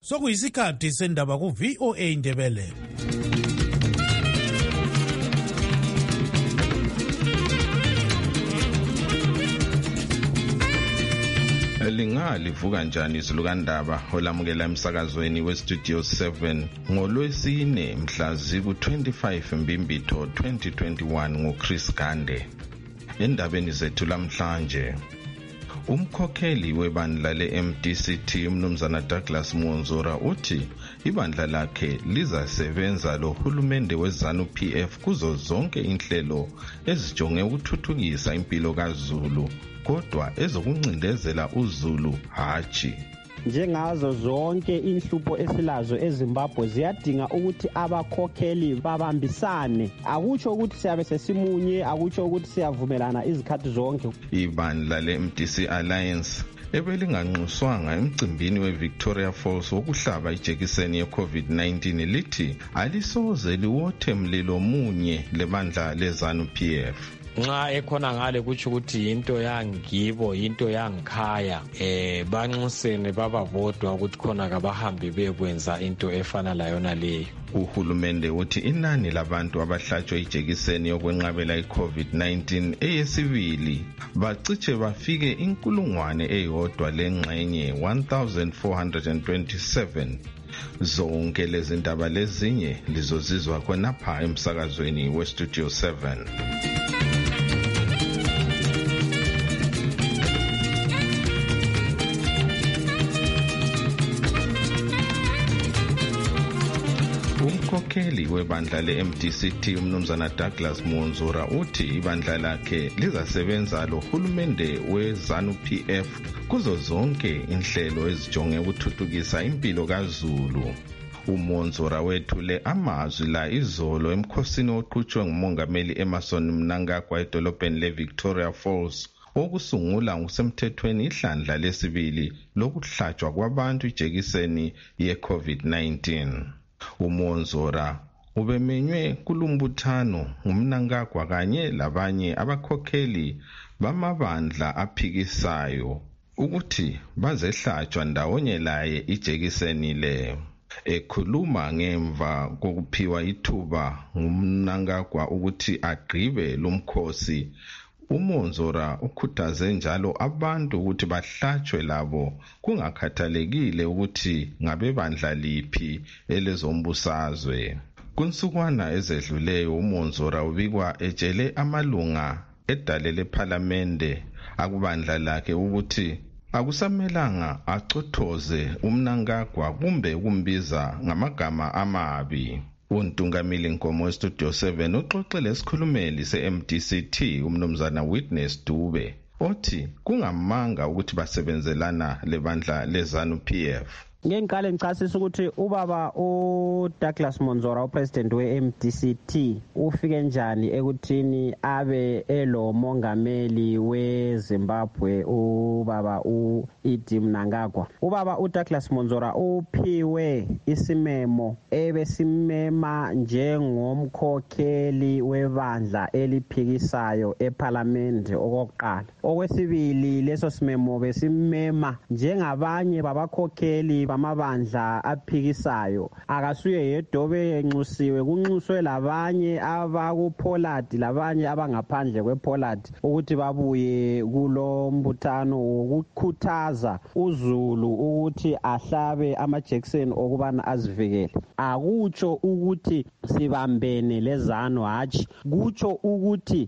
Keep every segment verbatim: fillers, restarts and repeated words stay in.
Sokuyisikhathi sendaba ku V O A Indebele. Lingalivuka njani izulukandaba olamukela emsakazweni weStudio seven ngolwesine mhla ziku twenty-five Mbimbitho twenty twenty-one nguChris Gande. Endabeni zethu lamhlanje, umkhokheli webandla le-M D C T umnumzana Douglas Monzora uthi ibandla lakhe lizasebenza lohulumende weZanu P F kuzo zonke inhlelo ezijonge ukuthuthukisa impilo kaZulu, kodwa ezokuncindezela uZulu hachi. Njengazo zonke inhlupho esilazo eZimbabwe ziyadinga ukuthi abakhokheli babambisane. Akutsho ukuthi siyabe sesimunye, akutsho ukuthi siyavumelana izikhathi zonke. Ibandla le-M D C Alliance ebelinganxuswanga emcimbini weVictoria Falls wokuhlaba ijekiseni ye-COVID nineteen lithi alisoze liwothe mlilo munye lebandla leZanu P F. Nxa ekhona ngale kutsho ukuthi into yangibo, into yangikhaya, eh banxusene bababodwa ukuthi khona kabahambe bekwenza into efana layona leyo. Uhulumende uthi inani labantu abahlatshwe ijekiseni yokwenqabela i-COVID nineteen eyesibili baciche bafike inkulungwane eyodwa lengxenye one thousand four hundred twenty-seven. Zonke lezi ndaba lezinye lizozizwa khonapha emsakazweni weStudio seven. Umkhokheli webandla le-M D C T umnumzana Douglas Monzora uthi ibandla lakhe lizasebenza lohulumende weZanu P F kuzo zonke inhlelo ezijonge ukuthuthukisa impilo kaZulu. uMonzora wethule amazwi la izolo emkhosini oqhutshwe ngumongameli Emmerson Mnangagwa edolobheni leVictoria Falls okusungula ngokusemthethweni ihlandla lesibili lokuhlatshwa kwabantu ijekiseni ye-COVID nineteen. uMonzora ubemenywe kulumbuthano ngumnangagwa kanye labanye abakhokheli bamabandla aphikisayo ukuthi bazehlatshwa ndawonye laye ijekiseni le. Ekhuluma ngemva kokuphiwa ithuba ngumnangagwa ukuthi agqibe lumkhosi, uMonzora ukhuthaze njalo abantu ukuthi bahlatshwe labo kungakhathalekile ukuthi ngabebandla liphi elezombusazwe. Kunsukwana ezedluleyo uMonzora ubikwa etshele amalunga edale lePhalamende akubandla lakhe ukuthi akusamelanga acothoze umnangagwa kumbe ukumbiza ngamagama amabi. Untungamili Nkomo weStudio seven uxoxele esikhulumeli se-M D C T umnumzana Witness Dube othi kungamanga ukuthi basebenzelana lebandla leZanu P F. Ngiqale ngichasisa ukuthi ubaba uDouglas Monzora upresident we-M D C T ufike njani ekuthini abe elo mongameli weZimbabwe ubaba uEdie Mnangagwa. Ubaba uDouglas Monzora uphiwe isimemo ebesimema njengomkhokheli webandla eliphikisayo eParliament okokuqala. Okwesibili leso simemo besimema njengabanye babakhokheli amabandla aphikisayo. Akasuye yedobe enxusiwe, kunxuswe labanye abakuPollard labanye abangaphandle kwePollard ukuthi babuye kulo mbuthano ukukhuthaza uZulu ukuthi ahlabe amajekiseni okubana azivikele. Akutsho ukuthi sibambene leZanu hachi, kutsho ukuthi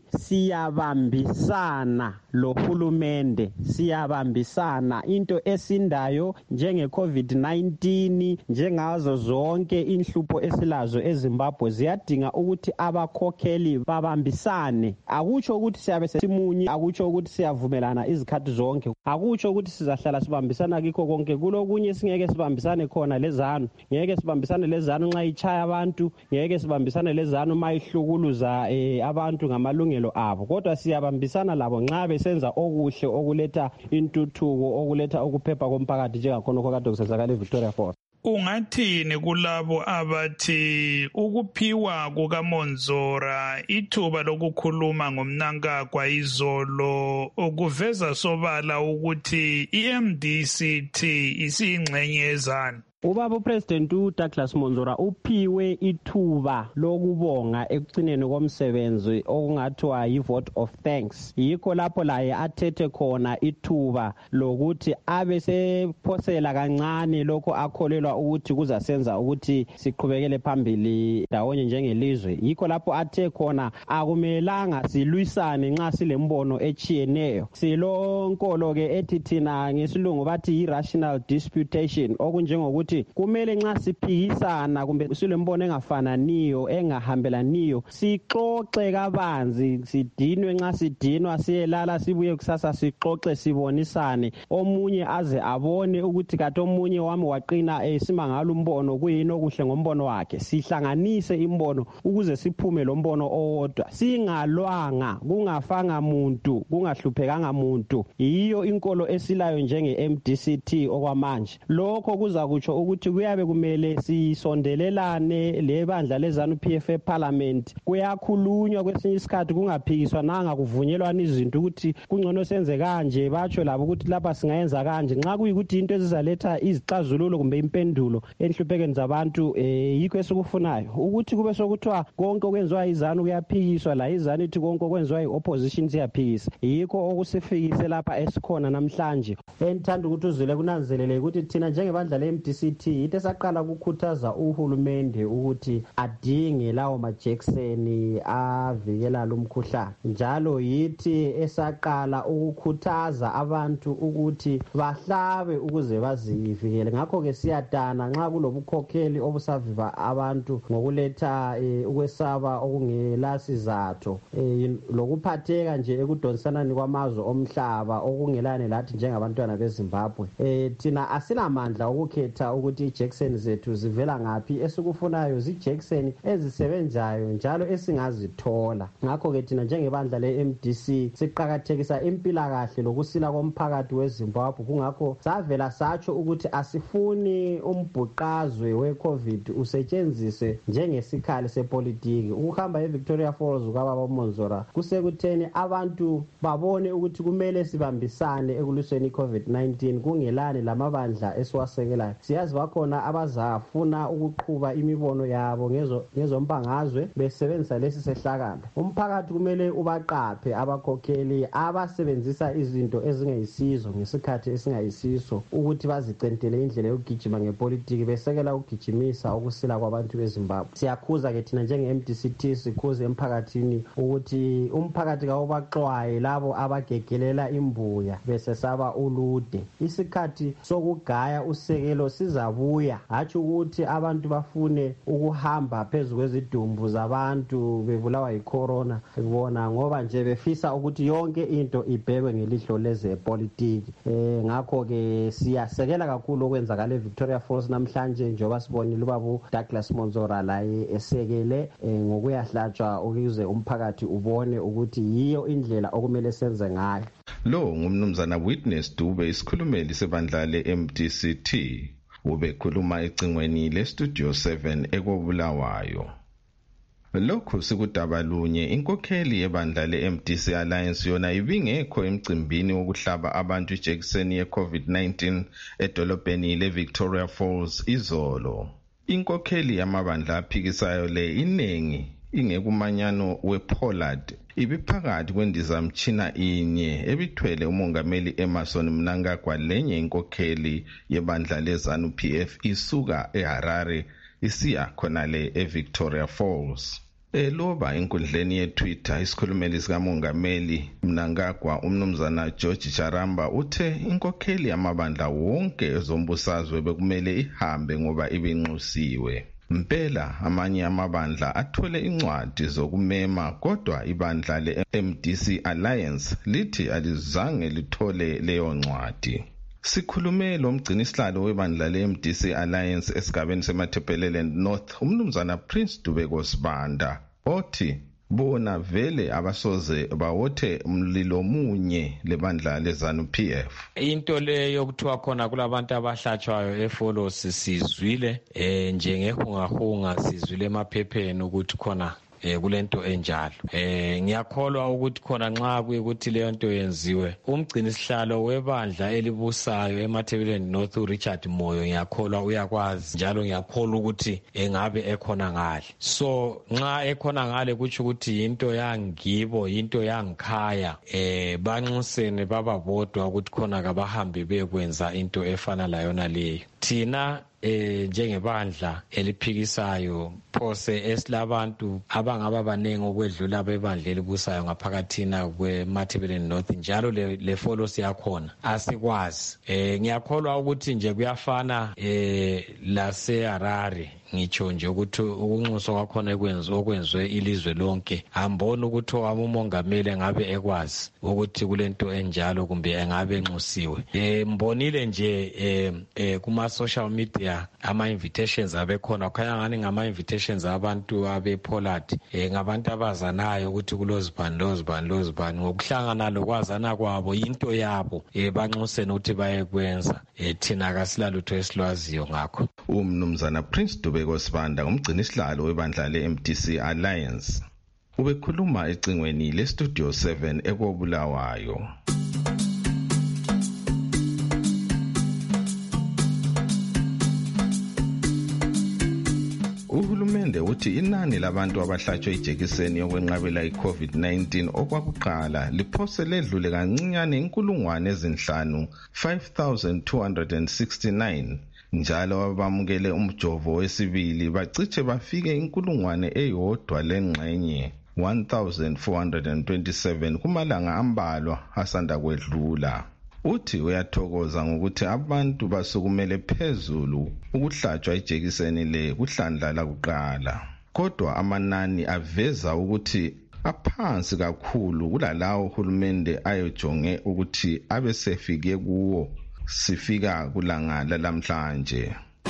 siyabambisana lohulumende, siyabambisana into esindayo njenge COVID nineteen, njengazo zonke inhlupho esilazo eZimbabwe ziyadinga ukuthi abakhokheli babambisane. Akutsho ukuthi siyabe sesimunye, akutsho ukuthi siyavumelana izikhathi zonke, akutsho ukuthi sizahlala sibambisana kikho konke. Kulokunye singeke sibambisane khona leZanu, ngeke sibambisane leZanu nxa ichaya abantu, ngeke sibambisane leZanu mayihlukuluza eh, abantu ngamalungelo abo, kodwa siyabambisana labo nxa besenza okuhle okuletha intuthuko, okuletha ukuphepha komphakathi njengakhona okade kusenzakala eVictoria Falls. Ungathini kulabo abathi ukuphiwa kukaMonzora ithuba lokukhuluma ngomnangagwa izolo ukuveza sobala ukuthi i-M D C T isiyingxenye yeZanu? Ubaba uPresident uDouglas Monzora uphiwe ithuba lokubonga ekugcineni komsebenzi okungathiwa yi-vote of thanks. Yikho lapho laye athethe khona ithuba lokuthi abe sephosela kancane lokho akholelwa ukuthi kuzasenza ukuthi siqhubekele phambili ndawonye njengelizwe. Yikho lapho athe khona akumelanga silwisane nxa silembono echiyeneyo. Silonkolo ke ethi thina ngesilungu bathi yi-rational disputation, okunjengokuthi kumele nxa siphikisana kumbe silembono engafananiyo engahambelaniyo sixoxe kabanzi, sidinwe nxa sidinwa siyelala sibuye kusasa sixoxe sibonisane, omunye aze abone ukuthi kathi omunye wami waqina esimangala umbono kuyini okuhle ngombono wakhe. Sihlanganise imbono ukuze siphume lo mbono owodwa, singalwanga kungafanga muntu kungahluphekanga muntu. Yiyo inkolo esilayo njenge-M D C T okwamanje. Lokho kuza kutsho ukuthi kuyabe kumele sisondelelane lebandla leZANU P F eParliament. Kuyakhulunywa kwesinye isikhathi kungaphikiswa nanga kuvunyelwana izinto ukuthi kungcono senze kanje, batsho labo ukuthi lapha singayenza kanje. Nxa kuyikuthi into ezizaletha izixazululo kumbe impendulo enhluphekweni zabantu eh yikho esikufunayo ukuthi kube sokuthiwa konke okwenziwa iZANU kuyaphikiswa, la iZANU ithi konke okwenziwa iopposition siyaphikisa. Yikho okusifikise lapha esikhona namhlanje. Enthanda ukuthi uzwele kunanzelele ukuthi thina njengebandla le-M D C T ithe saqala ukukhuthaza uhulumende ukuthi adinge lawo majekiseni avikela lo mkhuhlane. Njalo yithi esaqala ukukhuthaza abantu ukuthi bahlabe ukuze bazivikele. Ngakho ke siyadana nxa kulobukhokheli obusaviva abantu ngokuletha e, ukwesaba okungela sizatho e, lokuphatheka nje ekudonsanani kwamazwe omhlaba okungelane lathi njengabantwana beZimbabwe. E, thina asilamandla ukukhetha ukuthi ijekiseni zethu zivela ngaphi. Esikufunayo zijekiseni ezisebenzayo njalo esingazithola. Ngakho ke thina njengebandla le-M D C siqhakathekisa impilakahle lokusila komphakathi weZimbabwe. Kungakho savela satsho ukuthi asifuni umbhuqazwe we-COVID usetshenziswe njengesikhali sepolitiki. Ukuhamba eVictoria Falls ukababa uMonzora kusekutheni abantu babone ukuthi kumele sibambisane ekulwiseni i-COVID nineteen kungelani lamabandla esiwasekelayo. Siyazi bakhona abazafuna ukuqhuba imibono yabo ngezo ngezombangazwe besebenzisa lesi sehlakala. Umphakathi kumele ubaqaphe abakhokheli abasebenzisa izinto ezingeyisizo ngesikhathi esingayisiso ukuthi bazicentele indlela yokugijima ngepolitiki besekela ukugijimisa ukusila kwabantu beZimbabwe. Siyakhuza ke thina njenge-M D C T sikhuze emphakathini ukuthi umphakathi kawubaxwaye labo abagegelela imbuya besesaba ulude. Isikhathi sokugaya usekelo sizabuya, hatshi ukuthi abantu bafune ukuhamba phezulu kwezidumbu zabantu bebulawa yicorona bona ngoba nje befisa ukuthi yonke into ibhekwe ngelihlo lezepolitiki. Eh ngakho ke siyasekela kakhulu okwenzakala eVictoria Falls namhlanje njengoba sibonile ubaba Douglas Monzora laye esekele eh, ngokuyahlatshwa ukuze umphakathi ubone ukuthi yiyo indlela okumele senze ngayo. Lo ngumnumzana Witness Dube, isikhulumeli sebandla le-M D C T, ubekhuluma ecingweni le-Studio seven ekobulawayo. Lokhu sikudabalunye inkokheli yebandla le-M D C Alliance yona ibingekho emcimbini wokuhlaba abantu ijekiseni ye-COVID nineteen edolobheni le-Victoria Falls izolo. Inkokheli yamabandla aphikisayo le inengi ingekumanyano we-Pollard ibiphakathi kwendizamtshina inye ebithwele umongameli Emmerson Mnangagwa lenye inkokheli yebandla leZANU P F isuka eHarare isiya khonale eVictoria Falls. Eloba enkundleni ye-Twitter isikhulumeli sikamongameli Mnangagwa umnumzana George Charamba uthe inkokheli yamabandla wonke ezombusazwe bekumele ihambe ngoba ibinxusiwe. Mpela amanye amabandla athole incwadi zokumema kodwa ibandla le-M D C Alliance lithi alizange lithole leyo ncwadi. Sikhulume lo mgcinisihlalo webandla le-M D C Alliance esigabeni seMatabeleland North umnumzana Prince Dubeko Sibanda othi bona vele abasoze bawothe umlilo munye lebandla leZANU P F. Into leyo kuthiwa khona kulabantu abahlatshwayo eFolos sizwile eh njengehungahunga sizwile emaphepheni ukuthi khona eh, kulento enjalo. Eh, ngiyakholwa ukuthi khona nxa kuyikuthi leyo nto yenziwe, umgcini sihlalo webandla elibusayo eMatabeleland North uRichard Moyo ngiyakholwa uyakwazi, njalo ngiyakholwa ukuthi engabe ekhona ngale. So nxa ekhona ngale kutsho ukuthi into yangibo, into yangikhaya, eh banxusene baba bodwa ukuthi khona kabahambe bekwenza into efana layona leyo. Thina eh njengebandla eliphikisayo phose esilabantu abangaba banengi okwedlula bebandla elibusayo ngaphakathina kweMatabeleland North, njalo le, le follow siyakhona asikwazi. Eh ngiyakholwa ukuthi nje kuyafana eh laseHarare, ngitsho nje ukuthi ukunxusa kwakhona ekwenziwe okwenzwe ilizwe lonke. Ambona ukuthi umongameli ngabe ekwazi ukuthi kulento enjalo kumbe engabe enxusiwe. Eh mbonile nje eh, eh kuma social media ama invitations abekhona, khanya ngani ngama invitations abantu abePollard, eh ngabantu abazanayo ukuthi kulozibani lozibani lozibani, ngokuhlangana lokwazana kwabo into yabo eh banxusene ukuthi bayekwenza. Eh thina kasilalitho esilwaziyo ngakho. Umnumzana Prince Dubeko Sibanda, umgcini isihlalo webandla le-M D C Alliance, ubekhuluma ecingweni le-Studio seven ekobulawayo. Uhulumende uthi inani labantu abahlatshwe ijekiseni yokwenqabela i-COVID nineteen okwakuqala liphose ledlule kancinyane inkulungwane ezinhlanu five thousand two hundred sixty-nine, njalo abamukele umjovo wesibili baciche bafike inkulungwane eyodwa lengxenye one thousand four hundred twenty-seven kumalanga ambalwa asanda kwedlula. Uthi uyathokoza ngokuthi abantu basukumele phezulu ukuhlatshwa ijekiseni le kuhlandla lakuqala, kodwa amanani aveza ukuthi aphansi kakhulu kulalawo uhulumende ayojonge ukuthi abesefike kuwo sifika kulanga lalamhlanje.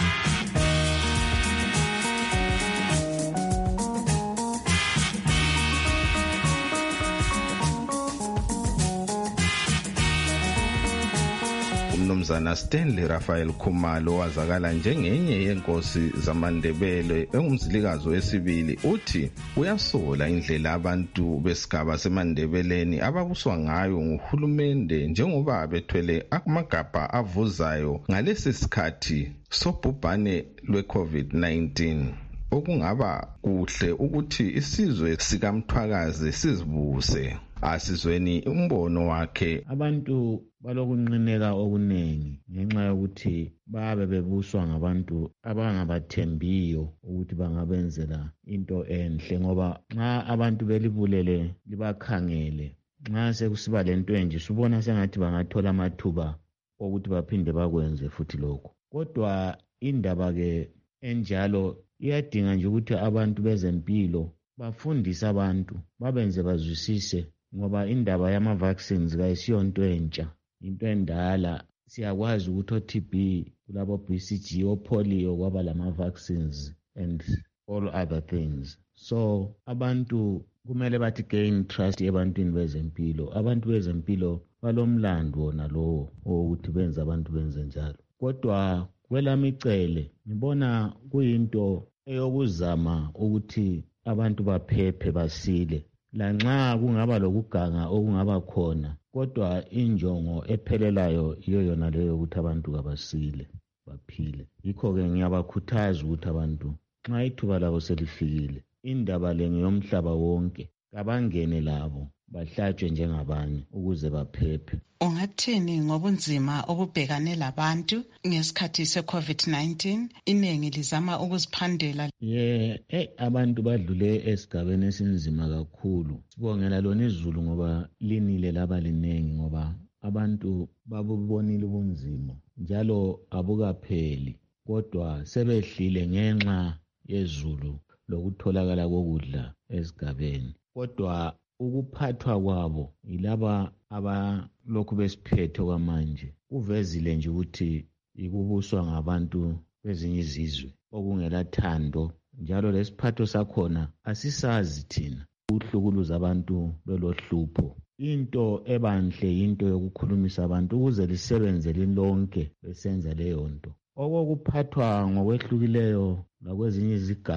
Umnumzana Stanley Raphael Khumalo wazakala njengenye yenkosi zamaNdebele engumzilikazi wesibili uthi uyasola indlela abantu besigaba seMandebeleni ababuswa ngayo nguhulumende njengoba bethwele amagabha avuzayo ngalesi sikhathi sobhubhane lwe-COVID nineteen. Okungaba kuhle ukuthi isizwe sikamthwakazi sizibuse. Asizweni umbono wakhe. Abantu balokunqineka okunengi ngenxa yokuthi babe bebuswa ngabantu abangabathembiyo ukuthi bangabenzela into enhle, ngoba nxa abantu belibulele libakhangele, nxa sekusiba lento enje subona sengathi bangathola amathuba ukuthi baphinde bakwenze futhi lokho. Kodwa indaba ke enjalo iyadinga nje ukuthi abantu bezempilo bafundise abantu babenze bazwisise, ngoba indaba yama-vaccines kayisiyonto entsha, into endala. Siyakwazi ukuthi o-T B, kulabo B C G, o-polio kwaba lama-vaccines and all other things. So abantu kumele bathi gain trust ebantwini bezempilo. Abantu bezempilo balomlando wona lowo ukuthi benze abantu benze njalo. Kodwa kwelami icele ngibona kuyinto eyokuzama ukuthi abantu baphephe basile, lanxa kungaba lokuganga okungaba khona, kodwa injongo ephelelayo iyo yona leyo ukuthi abantu kabasile baphile. Yikho-ke ngiyabakhuthaza ukuthi abantu nxa ithuba labo selifikile, indaba le ngeyomhlaba wonke, kabangene labo bahlatshwe njengabanye ukuze baphephe. Ungathini ngobunzima obubhekane labantu ngesikhathi se-COVID nineteen? Iningi lizama ukuziphandela. Ye, eh abantu badlule esigabeni esinzima kakhulu. Sibongela lona izulu ngoba linile laba linengi, ngoba abantu babubonile ubunzima njalo abukapheli, kodwa sebehlile ngenxa yezulu lokutholakala kokudla esigabeni. Kodwa ukuphathwa kwabo yilaba abalokhu besiphethe kwamanje kuvezile nje ukuthi ikubuswa ngabantu bezinye izizwe okungelathando, njalo lesiphatho sakhona asisazi thina ukuhlukuluza abantu belohlupho. Into ebanhle into yokukhulumisa abantu ukuze lisebenze lilonke besenza leyo nto. Okokuphathwa ngokwehlukileyo lakwezinye izigaba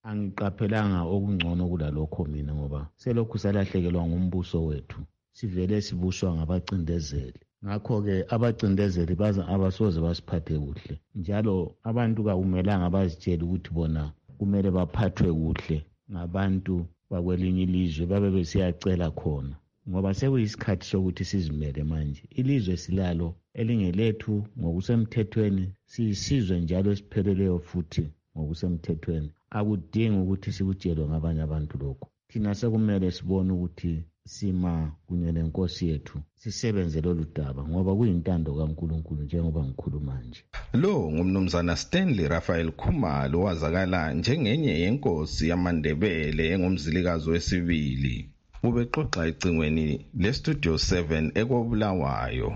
angiqaphelanga okungcono kulalokho mina ngoba selokhu salahlekelwa ngumbuso wethu sivele sibuswa ngabacindezeli. Ngakho-ke abacindezeli baza abasoze basiphathe kuhle njalo abantu kakumelanga bazitshele ukuthi bona kumele baphathwe kuhle ngabantu bakwelinye ilizwe babe besiyacela khona ngoba sekuyisikhathi sokuthi sizimele manje. Ilizwe silalo elingelethu ngokusemthethweni, siyisizwe njalo esipheleleyo futhi ngokusemthethweni. Akudingi ukuthi sikutshelwe ngabanye abantu lokho. Thina sekumele sibone ukuthi sima kunye nenkosi yethu sisebenze lolu daba ngoba kuyintando kaNkulunkulu njengoba ngikhuluma nje. Lo ngumnumzana Stanley Raphael Khumalo wazakala njengenye yenkosi yamaNdebele engumzilikazi wesibili. Ubexoxa ecingweni leStudio seven ekobulawayo.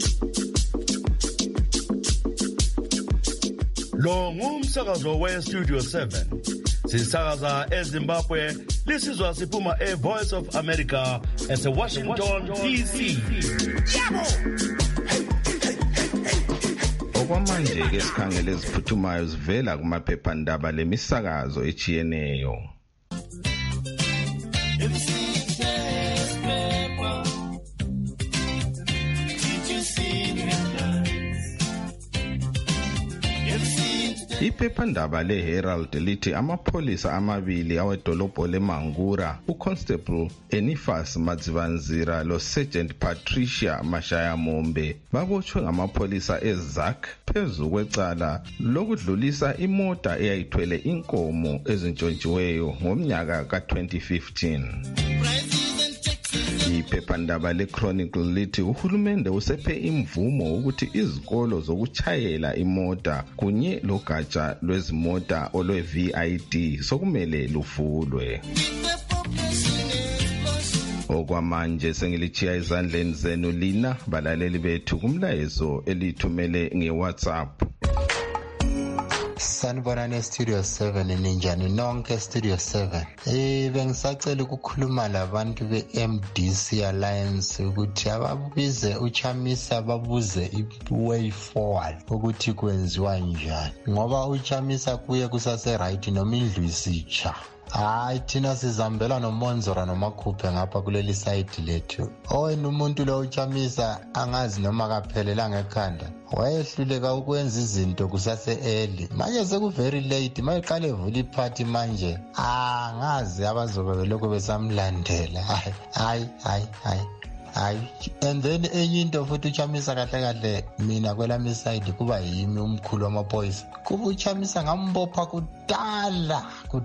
Lo ngumsakazo weStudio seven. Sisakaza eZimbabwe, lisizwa siphuma eVoice of America eseWashington D C. Okwamanje ke sikhangele eziphuthumayo zivela kumaphephandaba lemisakazo echiyeneyo. Iphephandaba leHerald lithi amapholisa amabili awedolobho leMangura, uConstable Enifas Madzivanzira loSergeant Patricia Mashaya Mombe, babotshwe ngamapholisa eZak phezu kwecala lokudlulisa imota eyayithwele inkomo ezintshontshiweyo ngomnyaka ka twenty fifteen. Iphephandaba leChronicle lithi uhulumende usephe imvumo ukuthi izikolo zokuchayela imota kunye logatsha lwezimota olwe-V I D sokumele luvulwe. Okwamanje sengilichiya izandleni zenu lina balaleli bethu kumlayezo elithumele ngeWhatsApp. Sanibonani Studio seven ninjani nonke Studio seven. Eh bengisacela ukukhuluma labantu beM D C Alliance ukuthi ababize uChamisa babuze i-way forward ukuthi kwenziwa njani ngoba uChamisa kuye kusase right noma indlu isitsha. Hayi thina sizambela noMonzora noMakhuphe ngapha kuleli side lethu. Oyena umuntu lo uChamisa angazi noma kaphelelanga ekhanda. Wayehluleka ukwenza izinto kusase early. Manje seku very late. Mayiqale evula iparty manje. Ah ngazi abazobe beloko besamlandela. Hayi hayi hayi hayi. Hayi and then enye into futhi uChamisa kahle kahle mina kwelami side kuba yimi umkhulu wamaphoyisa. Kuba uChamisa ngambopha kudala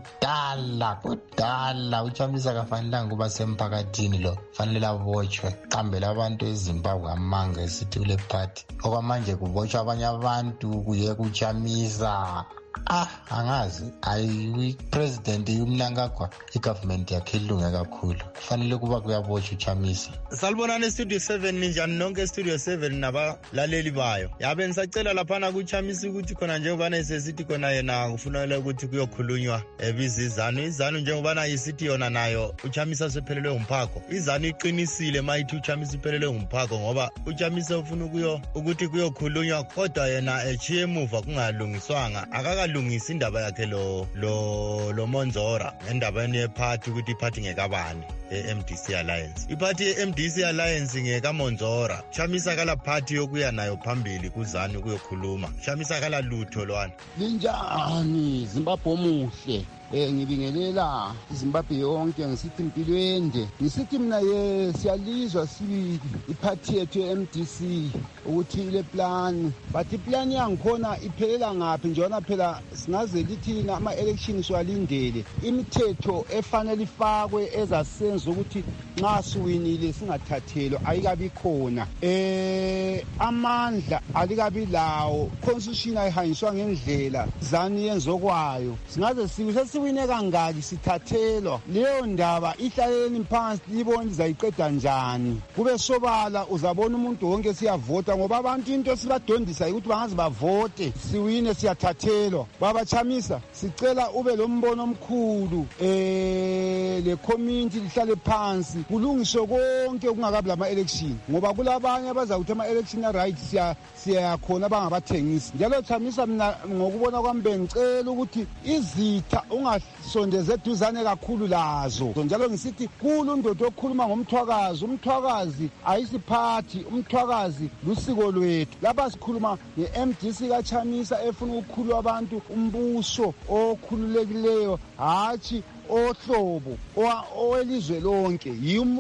kudala kudala uChamisa kafanelanga kuba semphakathini lo. Fanele abotshwe qambela abantu eZimbabwe amanga esithi kule party. Okwamanje kubotshwa abanye abantu kuye kuChamisa. Ah angazi ayi president uMnangagwa igovernment yakhe ilunge kakhulu kufanele kuba kuyabotsha uChamisa. Salibonani Studio seven ninjani nonke Studio seven nabalaleli bayo. Yabe nisacela laphana kuChamisa ukuthi khona njengoba nesesithi khona yena kufanele ukuthi kuyokhulunywa ebizizano izano njengoba yisithi yona nayo uChamisa sephelelwe umphako. Izano iqinisile mayithi uChamisa iphelelwe umphako ngoba uChamisa ufuna kuyo ukuthi kuyokhulunywa kodwa yena echiye emuva kungalungiswanga akaka lungisa indaba yakhe lo lo lo Monzora endabeni yeparty ukuthi iparty ngekabani eM D C Alliance. Iparty yeM D C Alliance ngeka Monzora. Chamisa kala party yokuya nayo phambili kuzani kuyokhuluma. Chamisa kala lutho lwana. Linjani Zimbabwe omuhle. Eh ngibingelela iZimbabwe yonke ngisithi impilwende. Ngisithi mina ye siyalizwa sibili iparty yethu yeM D C ukuthi ile plan but iplan yangikhona iphelela ngapi njona phela singaze lithi ama elections walindele imithetho efanele ifakwe ezasenza ukuthi nxa siwinile singathathelwa ayikabi khona eh amandla alikabi lawo constitution ayihanyiswa ngendlela zani yenzokwayo singaze siwise wine kangaki sithathelwa leyo ndaba ihlaleni phansi libona izayiqeda njani kube sobala uzabona umuntu wonke siyavota ngoba abantu into sibadondisa ukuthi bangazi bavote siwine siyathathelwa baba Chamisa sicela ube lombono omkhulu eh le community lihlale phansi kulungiswe konke kungakabi lama election ngoba kulabanye abazawuthi ama election right siya siyakhona bangabathengisi. Njalo Chamisa mina ngokubona kwami bengicela ukuthi izitha ungasondeze eduzane kakhulu lazo. Njalo ngisithi kulo ndodo okhuluma ngomthwakazi, umthwakazi ayisiphathi, umthwakazi lusiko lwethu. Lapha sikhuluma nge-M D C kaChamisa efuna ukukhulula abantu umbuso okhululekileyo hathi ohlobo owelizwe lonke.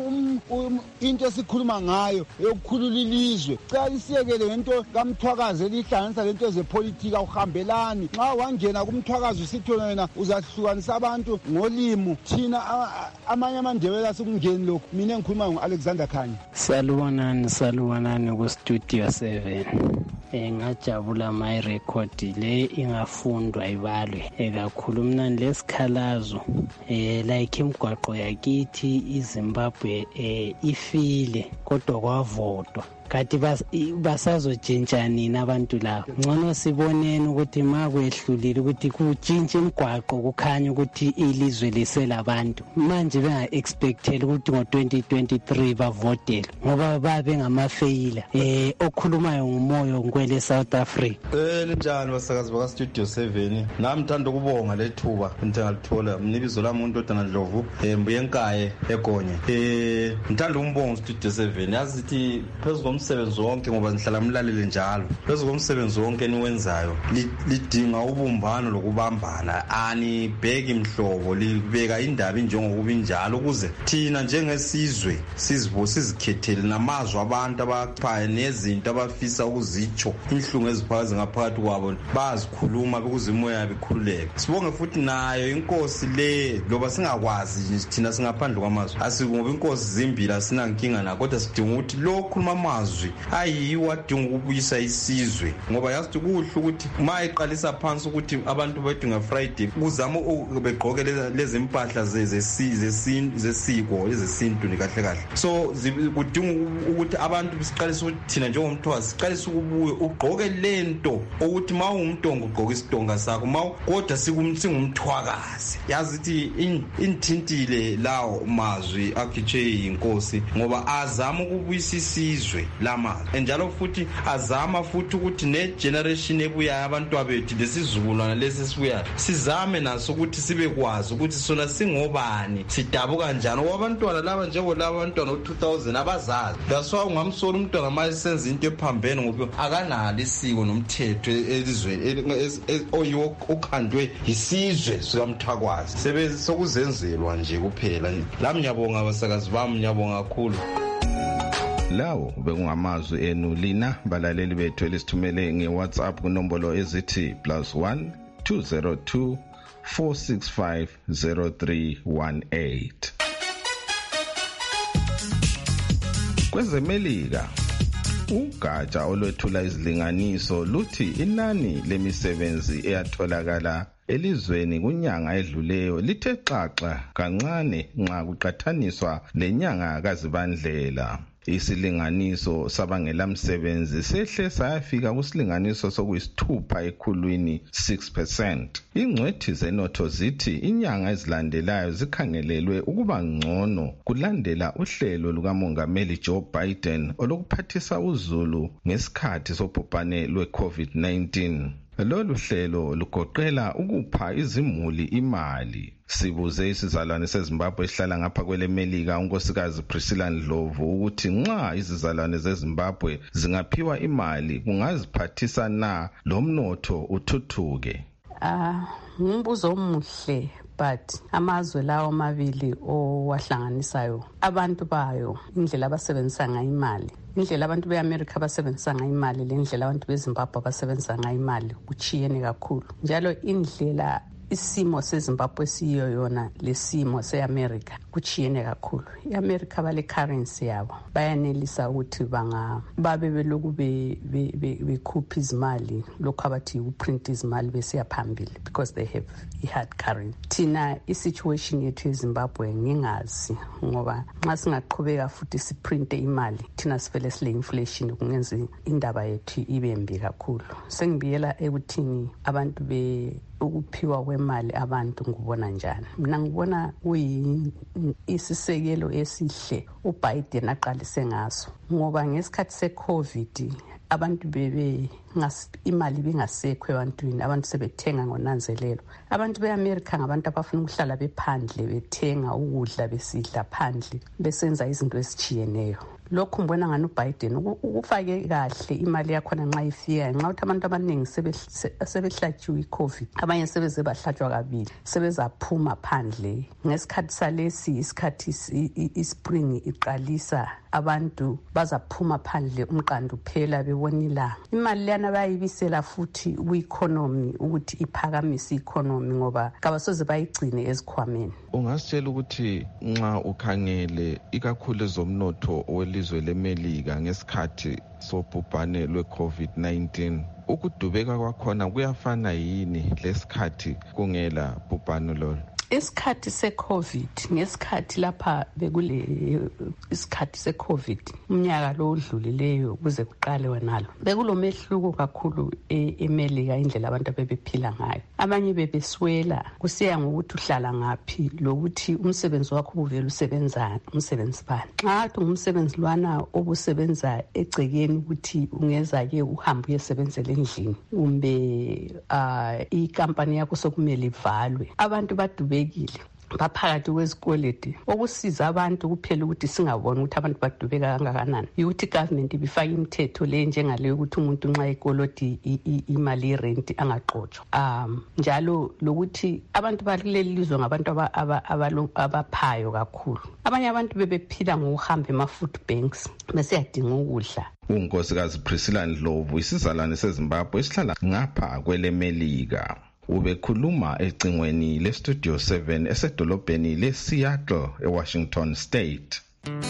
Into esikhuluma ngayo yokukhulula ilizwe. Cela isiyekele ngento kaMthwakazi elihlanganisa lento ezepolitika uhambelani. Nxa wangena kumthwakazi usithi wena uzahlukanisa abantu ngolimo. Thina amanye amandebele asikungeni lokho. Mina ngikhuluma ngo-Alexander Khanya. Salubonani, salubonani ku Studio seven. Eh ngajabula my record le ingafundwa ibalwe ekakhulu mina lesikhalazo eh like imigwaqo yakithi iZimbabwe eh ifile kodwa kwavotwa kati basazotshintsha nini abantu labo. Ngcono siboneni ukuthi makwehlulile ukuthi kutshintshe imigwaqo kukhanya ukuthi ilizwe liselabantu. Manje benga-expectele ukuthi ngo-twenty twenty-three bavotele ngoba babe ngamafeyila eh okhulumayo ngumoyo ngikwele South Africa. Eh linjani basakazi baka Studio seven? Nami ngithanda ukubonga lethuba ngithangalithola. Mnibizo lami umuntu odana Dlovu embuye nkaye egonye. Eh ngithanda umbonga Studio seven. Yazi ukuthi phezulu umsebenzi wonke ngoba nihlala mlalele njalo. Phezulu komsebenzi wonke niwenzayo lidinga ubumbano lokubambana. Ani bheki imhlobo libeka indaba injengokuba injalo ukuze thina njengesizwe sizibo sizikhethele namazwi abantu abaphaye nezinto abafisa ukuzitsho inhlungu eziphakathi ngaphakathi kwabo bazikhuluma ukuze imoya yabo ikhululeke. Sibonge futhi nayo inkosi le loba singakwazi thina singaphandle kwamazwi asingoba inkosi zimbili asinankinga na kodwa sidinga ukuthi lo khuluma amazwi ayiwa adinga ukubuyisa isizwe ngoba yazi kuhle ukuthi uma iqalisa phansi ukuthi abantu bethu ngeFriday kuzama ubegqoke lezi impahla zezesizwe zesiko ezesintu nikahle kahle. So kudinga ukuthi abantu bisiqalisa ukuthi thina njengomthwazi siqalisa ukubuye ugqoke lento ukuthi ma ungumntonga ugqoke isitonga sakho ma kodwa singumthwakazi. Yazi ukuthi inthintile lawo mazwi akhithe inkosi ngoba azama ukubuyisa isizwe lama njalo futhi azama futhi ukuthi ne generation ebuya abantu bethu lesizulwana lesi sibuya sizame naso ukuthi sibe kwazi ukuthi sona singobani sidabuka kanjani wabantwana laba njengo laba abantwana u two thousand abazazi. That's why ungamsola umntwana manje senza into ephambene ngoba akanalo isiko nomthetho elizweni oyiwo okhandwe isizwe sikamthwakwazi sebenza sokuzenzelwa nje kuphela. Lami ngiyabonga abasakazi bami, ngiyabonga kakhulu. Lawo bekungamazwi enu lina balaleli bethu elisithumele ngeWhatsApp kunombolo ezithi plus one two zero two four six five zero three one eight. Kwezemelika ugatsha olwethula izilinganiso luthi inani lemisebenzi eyatholakala elizweni kunyanga edluleyo lithe xaxa kancane nxa kuqathaniswa lenyanga kaZibandlela. Isilinganiso sabangela msebenzi sehle sayafika kusilinganiso sokuyisithupha ekhulwini six percent. Ingcwethi zenotho zithi inyanga ezilandelayo zikhangelelwe ukuba ngcono kulandela uhlelo lukaMongameli Joe Biden olokuphathisa uzulu ngesikhathi sobhubhane lwe-COVID nineteen. Lolu hlelo lugoqela ukupha izimuli imali. Sibuze isizalwane seZimbabwe esihlala ngapha kwele Melika unkosikazi Priscilla Ndlovu ukuthi nxa izizalwane zeZimbabwe zingaphiwa imali kungaziphathisa na lomnotho uthuthuke. Ah, ngumbuzo omuhle but amazwe lawo mabili owahlanganisayo abantu bayo indlela abasebenzisa ngayo imali, indlela abantu beAmerica abasebenzisa ngayo imali lendlela abantu beZimbabwe abasebenzisa ngayo imali kuchiyene kakhulu. Njalo indlela isimo seZimbabwe siyo yona lesimo seAmerica kuchiyene kakhulu. iAmerica bale currency yabo bayanelisa ukuthi banga babe beloku be bekhupha izimali lokho abathi uprint izimali besiya phambili because they have i-hard currency. Thina i-situation yethu eZimbabwe ngingazi ngoba nxa singaqhubeka futhi siprinte imali thina sivele sile inflation kungenza indaba yethu ibe mbi kakhulu. Sengibiyela ekuthini abantu be ukuphiwa kwemali abantu ngubona njani. Mina ngibona kuyisisekelo esihle uBiden aqalise ngaso ngoba ngesikhathi seCovid abantu bebe imali bingasekho ebantwini, abantu sebethenga ngonanzelelo. Abantu beAmerica ngabantu abafuna ukuhlala bephandle, bethenga ukudla, besidla phandle, besenza izinto ezitshiyeneyo. Lokhu ngibona ngani uBiden ukufake kahle imali yakhona nxa ifika, nxa uthi abantu abaningi sebehlatshiwe iCovid, abanye sebeze bahlatshwa kabili, sebezaphuma phandle. Ngesikhathi salesi isikhathi ispring iqalisa, abantu bazaphuma phandle umqando phela bebona ilanga. Imali lana bayibisela futhi ku-economy ukuthi iphakamise i-economy ngoba kabasoze bayigcine ezikhwameni. Ungasitshela ukuthi nxa ukhangele ikakhulu ezomnotho welizwe leMelika ngesikhathi sobhubhane lwe-COVID nineteen, ukudubeka kwakhona kuyafana yini lesikhathi kungela bhubhane lolo? Isikhathi se-COVID, ngesikhathi lapha bekule isikhathi se-COVID, umnyaka lo odlulileyo kuze kuqale wenalo, bekulomehluko kakhulu eMelika indlela abantu abebephila ngayo. Abanye bebeswela kusiya ngokuthi uhlala ngaphi lokuthi umsebenzi wakho uvela usebenzana, umsebenzi bani. Nxa athi ngumsebenzi lwana obusebenza egcekeni ukuthi ungeza ke uhambe uyesebenzela endlini, kumbe uh, ikampani yakho sokumele ivalwe, abantu badube baphakathi kwezikoleti. Okusiza abantu kuphela ukuthi singaboni ukuthi abantu badubeka kangakanani ukuthi government ibifaka imithetho le njengaleyo ukuthi umuntu nxa ekoloti imali yerent angaxotshwa. Um njalo lokuthi abantu baleli lizwe ngabantu abaphayo kakhulu. Abanye abantu bebephila ngokuhamba ema-food banks besiyadinga ukudla. Unkosikazi Priscilla Ndlovu, isizalwane seZimbabwe esihlala ngapha kweleMelika, ubekhuluma ecingweni leStudio seven esedolobheni leSeattle eWashington State.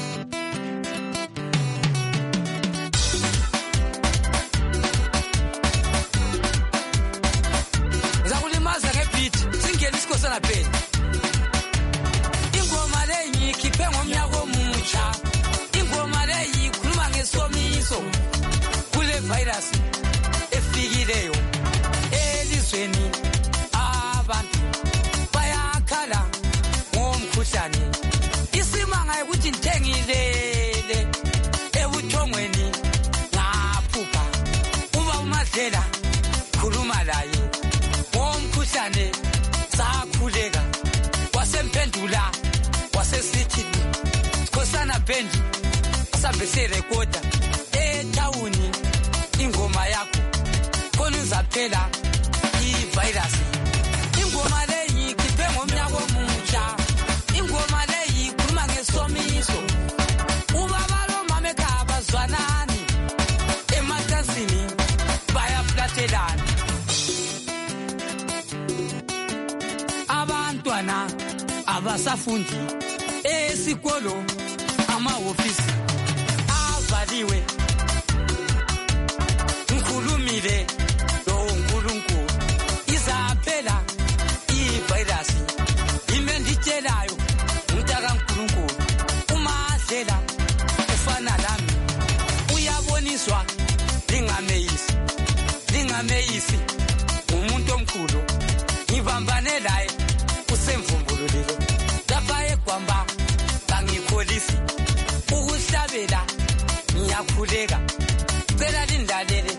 Zakulimaza ngebeat singena isikhosana phela. Ingoma leyi ikhiphe ngomnyaka omutsha. Ingoma leyi ikhuluma ngesomiso kule virus efikileyo elizweni. Bayakhala ngomkhuhlane isimanga ukuthi ngithengilele ebuthongweni ngaphupha uba uMadlela khuluma laye ngomkhuhlane sakhuleka wasemphendula wasesithi sikhosana band sabe serekoda etawuni ingoma yakho khona uzaphela ivirus. Ingoma leyi ikhiphe ngomnyaka omutsha. Ingoma leyi ikhuluma ngesomiso. Ubaba lo mama ekhaya bazwanani emakhasini bayaflatelana. Abantwana abasafundi esikolo, amahofisi avaliwe. Ngikhulumile lo uNkulunkulu izaphela ivirus imenditshelayo umntaka uNkulunkulu. uMadlela ufana lami uyaboniswa lingameyisi lingameyisi umuntu omkhulu ngibambane laye usemvumbululile lapha eGwamba kangikholisi ukuhlabela ngiyakhuleka cela lindalele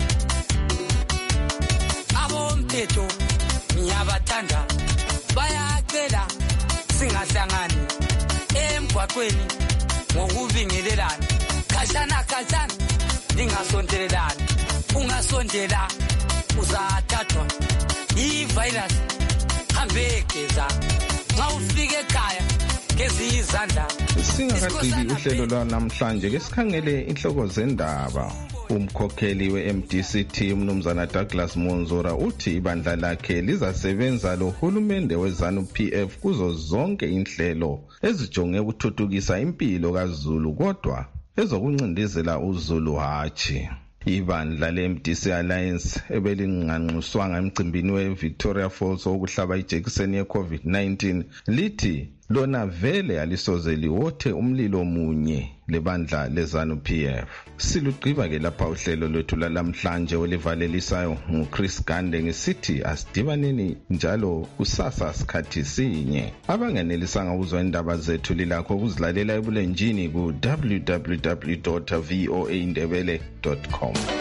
abomthetho ngiyabathanda bayacela singahlangani emgwaqweni ngokubingelelana khashana khashana lingasondelelani ungasondela uzathathwa ivirus hambe geza nxa ufike ekhaya gezi izandla. Singakaqili uhlelo lwanamhlanje ke sikhangele inhloko zendaba. Umkhokheli we-M D C T umnumzana Douglas Monzora uthi ibandla lakhe lizasebenza lohulumende weZanu P F kuzo zonke inhlelo ezijonge ukuthuthukisa impilo kaZulu kodwa ezokuncindezela uZulu hatshi. Ibandla le-M D C Alliance ebelinganxuswanga emcimbini we-Victoria Falls wokuhlaba ijekiseni ye-COVID nineteen lithi lona vele alisoze liwothe umlilo munye lebandla leZanu P F. Silugqiba ke lapha uhlelo lwethu lalamhlanje olivalelisayo nguChris Gande ngesithi asidibaneni njalo kusasa sikhathi sinye. Abangenelisanga ukuzwa indaba zethu lilakho ukuzilalela ebulenjini ku w w w dot voa indebele dot com.